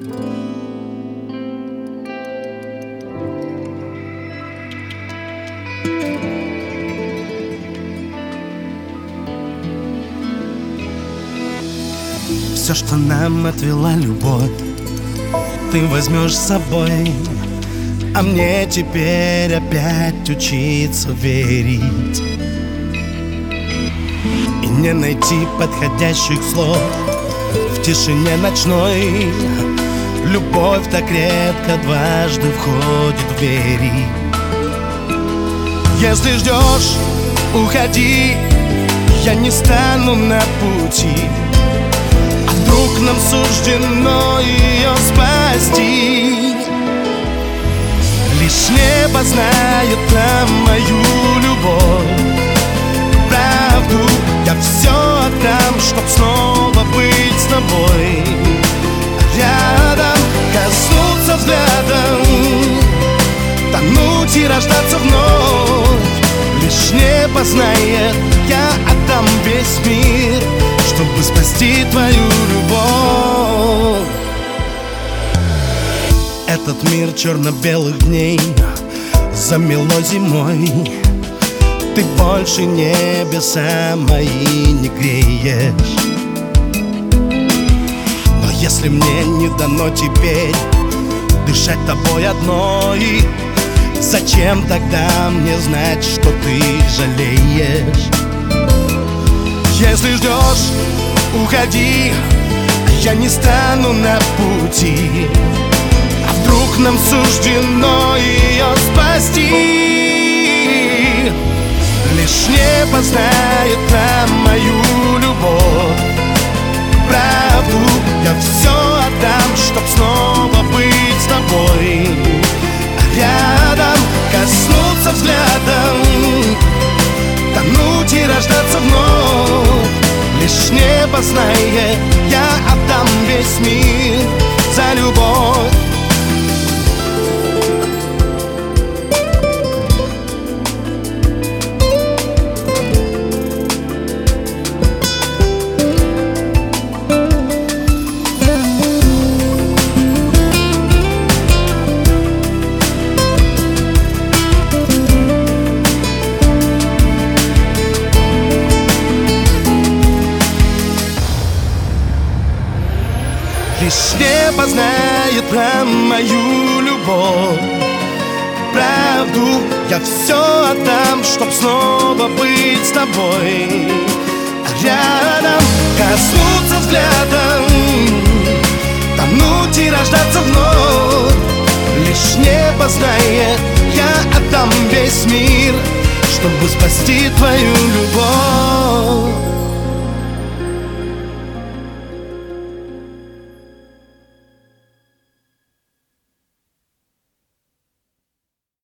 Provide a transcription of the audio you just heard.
Все, что нам отвела любовь, ты возьмешь с собой. А мне теперь опять учиться верить и не найти подходящих слов в тишине ночной. Любовь так редко дважды входит в двери. Если ждешь, уходи, я не стану на пути. А вдруг нам суждено ее спасти? Лишь небо знает про мою любовь. Правду я все отдам, чтоб снова быть с тобой. Рядом коснуться взглядом, тонуть и рождаться вновь. Лишь небо знает, я отдам весь мир, чтобы спасти твою любовь. Этот мир черно-белых дней замело зимой. Ты больше небеса мои не греешь. Но если мне не дано теперь дышать тобой одной, зачем тогда мне знать, что ты жалеешь? Если ждешь, уходи, я не стану на пути. А вдруг нам суждено ее спасти? Лишь небо знает про мою любовь. Правду я все отдам, чтоб снова быть с тобой. Рядом коснуться взглядом, тонуть и рождаться вновь. Лишь небо знает, я отдам весь мир за любовь. Лишь небо знает про мою любовь. Правду я все отдам, чтоб снова быть с тобой. Рядом коснуться взглядом, тонуть и рождаться вновь. Лишь небо знает, я отдам весь мир, чтобы спасти твою любовь.